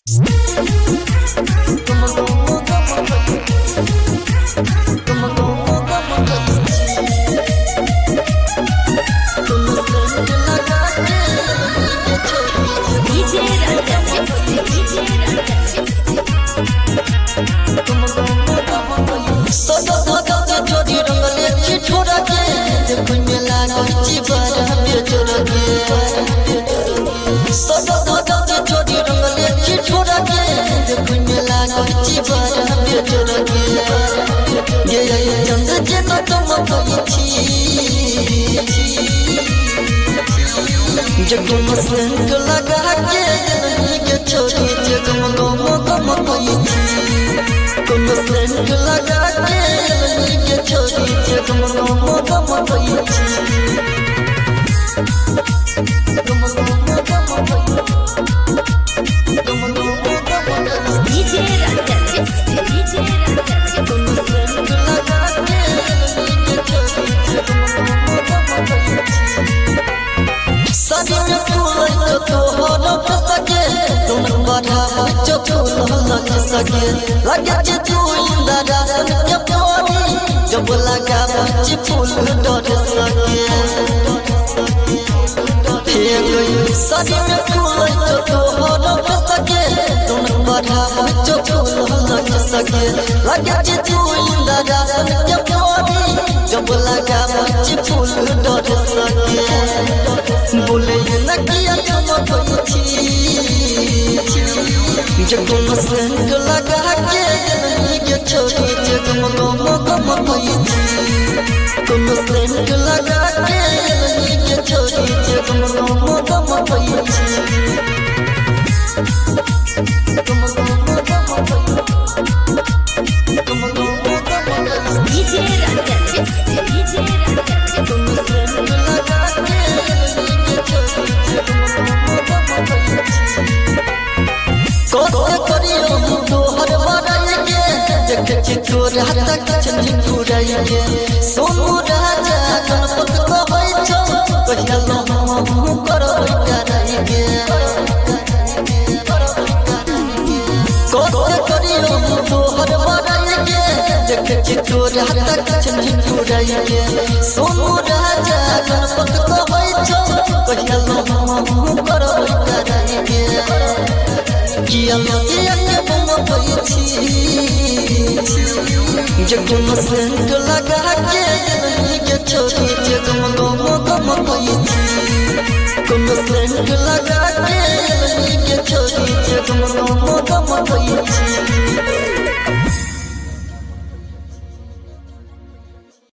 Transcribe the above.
जगम scent लगा के नहीं के छोड़ी जगम गम गम कोई तुम सेंट लगा के नहीं के छोड़ी जगम गम गम कोई डीजे राजा डीजे राजा तुम सेंट लगा के नहीं के छोड़ी जगम गम गम कोई सदी में फूल तो हो सके तुम बढ़ा जो फूल लग सके लगे तू इंदा सन के पानी जब लगा बच्चे फूल डर सके सदी में फूल तो हो सके तुम बढ़ा जो फूल लग सके लगे तू इंदा सन के पानी जब लगा बच्चे फूल डर सके बोले न किया तुम जगम सेंट लगा के नहीं के छोड़ी जगम गम गम कोई तुम सेंट लगा के नहीं के छोड़ी जगम गम गम कोई डीजे राजा डीजे राजा तुम सेंट लगा के नहीं के छोड़ी जगम गम कोई करियो तोहर बड़ाई के देख तोरा तक चली पुराई के सोनू राजा गणपत कहै छौ कहिया हम करबै कराई के कोई करियो तोहर बड़ाई के देख तोरा तक चली पुराई के सोनू राजा गणपत कहै छौ कहिया हम करबै कराई के किया के बम कोई जगम सेंट लगा के नहीं के छोड़ी जगम गम गम कोई तुम सेंट लगा के